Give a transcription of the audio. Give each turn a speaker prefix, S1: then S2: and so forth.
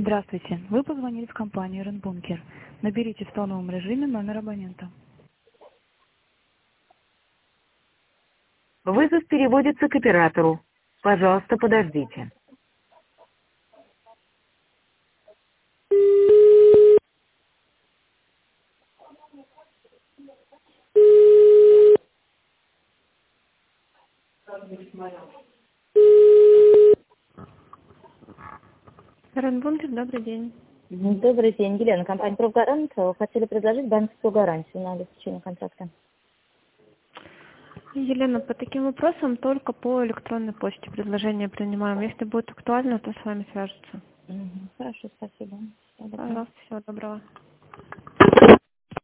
S1: Здравствуйте. Вы позвонили в компанию Ренбункер. Наберите в тоновом режиме номер абонента.
S2: Вызов переводится к оператору. Пожалуйста, подождите.
S3: Ренбункер, добрый день.
S4: Добрый день, Елена, компания «Профгарант». Хотели предложить банковскую гарантию на обеспечение контракта.
S3: Елена, по таким вопросам только по электронной почте предложения принимаем. Если будет актуально, то с вами свяжутся.
S4: Хорошо, спасибо. Всего доброго.
S3: Пожалуйста, всего доброго.